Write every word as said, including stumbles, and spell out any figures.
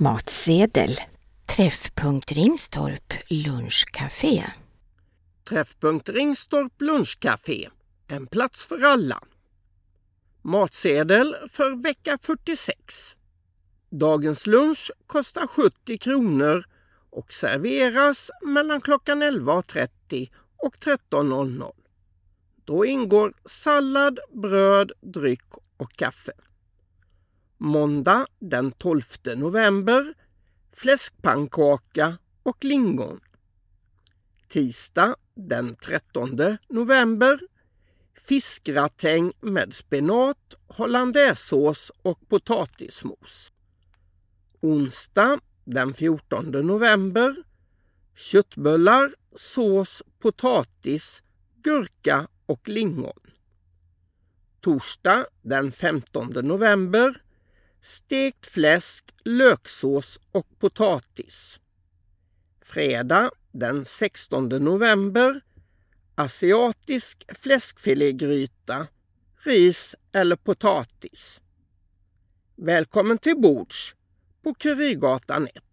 Matsedel. Träffpunkt Ringstorp lunchcafé. Träffpunkt Ringstorp lunchcafé. En plats för alla. Matsedel för vecka fyrtiosex. Dagens lunch kostar sjuttio kronor och serveras mellan klockan elva och trettio och tretton noll noll. Då ingår sallad, bröd, dryck och kaffe. Måndag den tolfte november, fläskpannkaka och lingon. Tisdag den trettonde november, fiskgratäng med spenat, hollandaisesås och potatismos. Onsdag den fjortonde november, köttbullar, sås, potatis, gurka och lingon. Torsdag den femtonde november, stekt fläsk, löksås och potatis. Fredag den sextonde november, asiatisk fläskfilégryta, ris eller potatis. Välkommen till bords på Kurigatan ett.